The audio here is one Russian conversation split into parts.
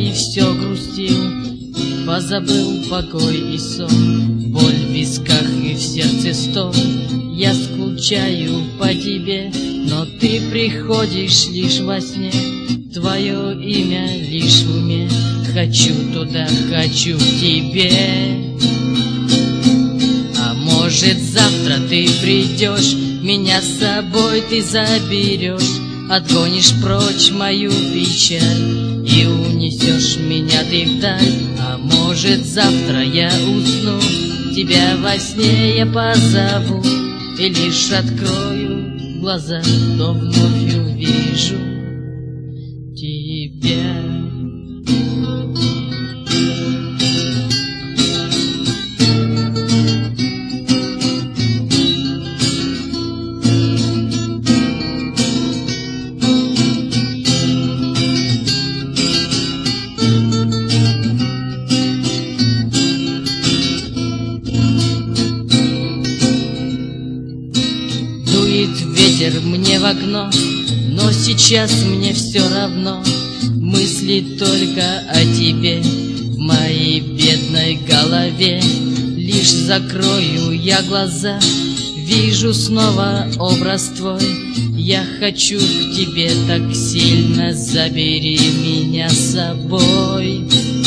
и все грустил, позабыл покой и сон, боль в висках и в сердце стон. Я скучаю по тебе, но ты приходишь лишь во сне. Твое имя лишь в уме, хочу туда, хочу к тебе. А может завтра ты придешь, меня с собой ты заберешь, отгонишь прочь мою печаль и унесешь меня ты вдаль. А может завтра я усну, тебя во сне я позову, и лишь открою глаза, то вновь увижу тебя. Ветер мне в окно, но сейчас мне все равно. Мысли только о тебе в моей бедной голове. Лишь закрою я глаза, вижу снова образ твой. Я хочу к тебе так сильно, забери меня с собой.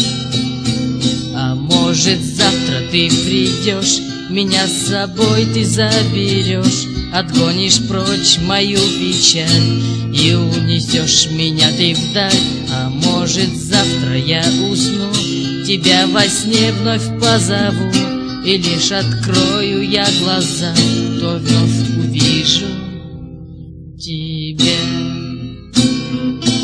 А может завтра ты придешь, меня с собой ты заберешь, отгонишь прочь мою печаль и унесешь меня ты вдаль. А может завтра я усну, тебя во сне вновь позову, и лишь открою я глаза, то вновь увижу тебя.